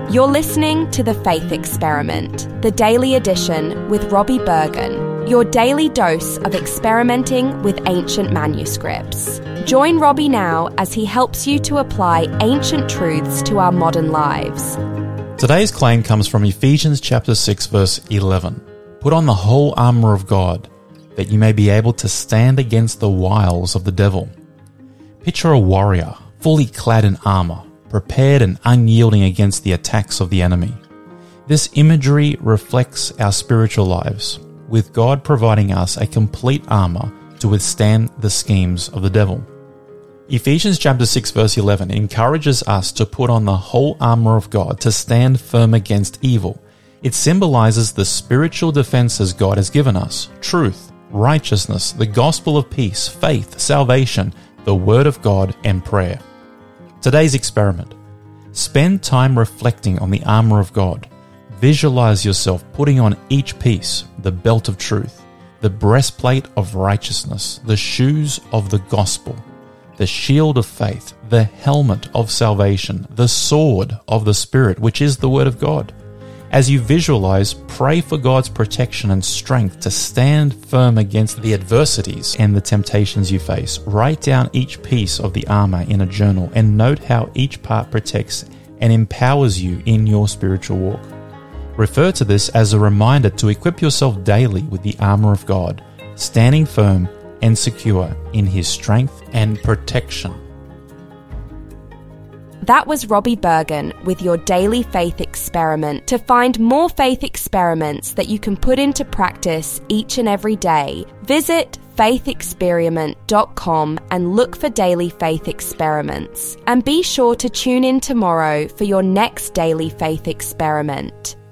You're listening to The Faith Experiment, the daily edition with Robbie Bergen, your daily dose of experimenting with ancient manuscripts. Join Robbie now as he helps you to apply ancient truths to our modern lives. Today's claim comes from Ephesians chapter 6, verse 11. Put on the whole armour of God, that you may be able to stand against the wiles of the devil. Picture a warrior, fully clad in armour, prepared and unyielding against the attacks of the enemy. This imagery reflects our spiritual lives, with God providing us a complete armour to withstand the schemes of the devil. Ephesians chapter 6 verse 11 encourages us to put on the whole armour of God to stand firm against evil. It symbolizes the spiritual defenses God has given us: truth, righteousness, the gospel of peace, faith, salvation, the word of God, and prayer. Today's experiment. Spend time reflecting on the armour of God. Visualize yourself putting on each piece: the belt of truth, the breastplate of righteousness, the shoes of the gospel, the shield of faith, the helmet of salvation, the sword of the Spirit, which is the word of God. As you visualize, pray for God's protection and strength to stand firm against the adversities and the temptations you face. Write down each piece of the armor in a journal and note how each part protects and empowers you in your spiritual walk. Refer to this as a reminder to equip yourself daily with the armor of God, standing firm and secure in His strength and protection. That was Robbie Bergen with your daily faith experiment. To find more faith experiments that you can put into practice each and every day, visit faithexperiment.com and look for daily faith experiments. And be sure to tune in tomorrow for your next daily faith experiment.